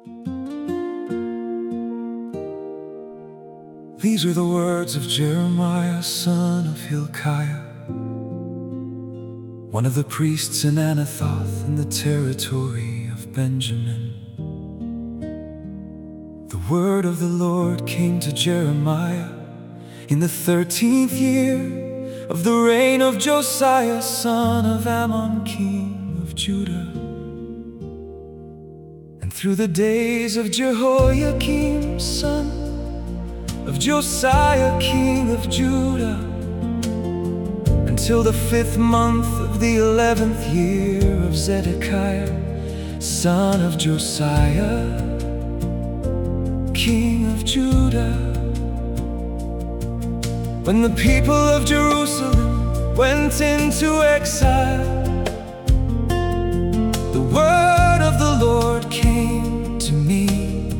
These are the words of Jeremiah, son of Hilkiah, one of the priests in Anathoth in the territory of Benjamin. The word of the Lord came to Jeremiah in the 13th year of the reign of Josiah, son of Ammon, king of Judah, and through the days of Jehoiakim, son of Josiah, king of Judah, until the 5th month of the 11th year of Zedekiah, son of Josiah, king of Judah. When the people of Jerusalem went into exile, the word of the Lord came to me,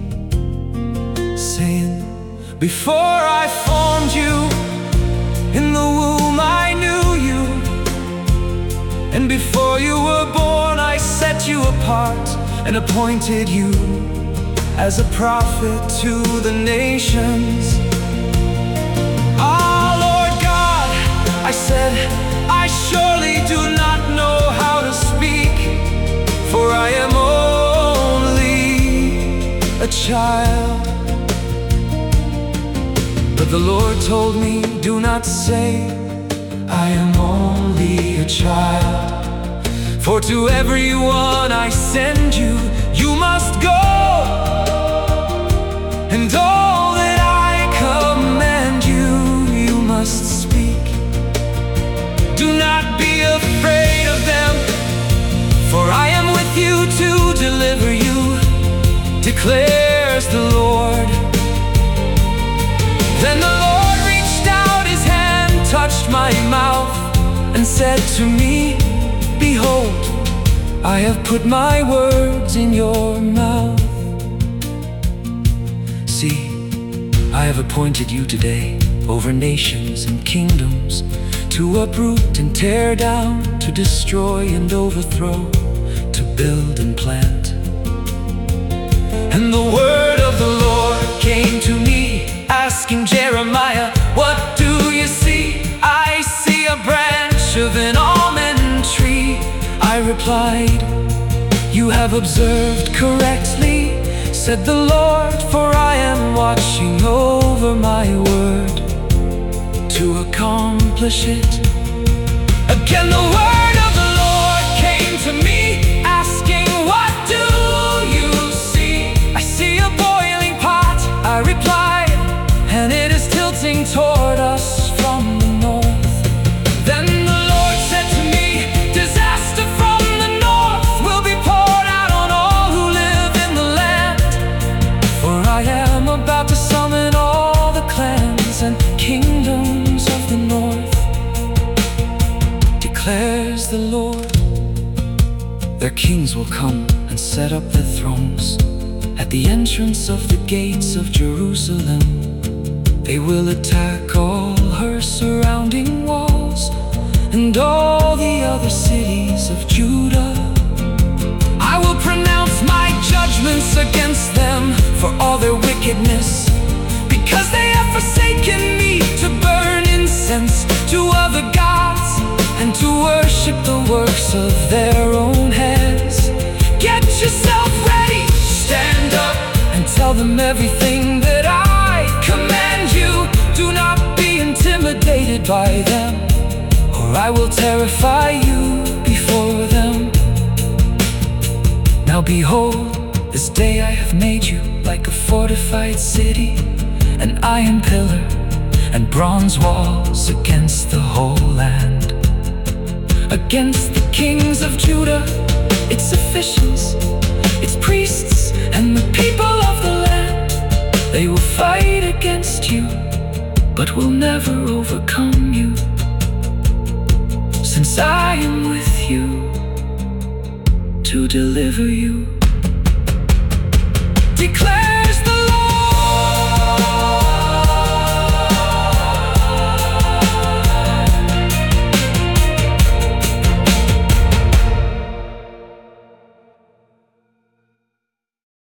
saying, before I formed you in the womb I knew you, and before you were born I set you apart and appointed you as a prophet to the nations. Ah, Lord God, I said, I surely do not know how to speak, for I am only a child. But the Lord told me, do not say, I am only a child, for to everyone I send you, you must go, and all that I command you, you must speak. Do not be afraid of them, for I am with you to deliver you, declares the Lord. Then the Lord reached out his hand, touched my mouth, and said to me, behold, I have put my words in your mouth. See, I have appointed you today over nations and kingdoms, to uproot and tear down, to destroy and overthrow, to build and plant. And the word of the Lord came to me, asking Jeremiah, what do you see? I see a branch of an almond tree. I replied, you have observed correctly, said the Lord, for I am watching over my word to accomplish it. Again the word of the Lord came to me, asking, what do you see? I see a boiling pot, I replied, and it is tilting toward us from the north. Then the Lord said to me, disaster from the north will be poured out on all who live in the land, for I am about to summon all the clans and kingdoms of the north, declares the Lord. Their kings will come and set up their thrones at the entrance of the gates of Jerusalem. They will attack all her surrounding walls and all the other cities of Judah. I will pronounce my judgments against them for all their wickedness, because they have forsaken me to burn incense to other gods and to worship the works of their own hands. Get yourself ready, stand up, and tell them everything that I command you. Do not be intimidated by them, or I will terrify you before them. Now behold, this day I have made you like a fortified city, an iron pillar and bronze walls against the whole land. Against the kings of Judah, its officials, its priests, and the people of the land. They will fight against you, but will never overcome you, since I am with you to deliver you, declare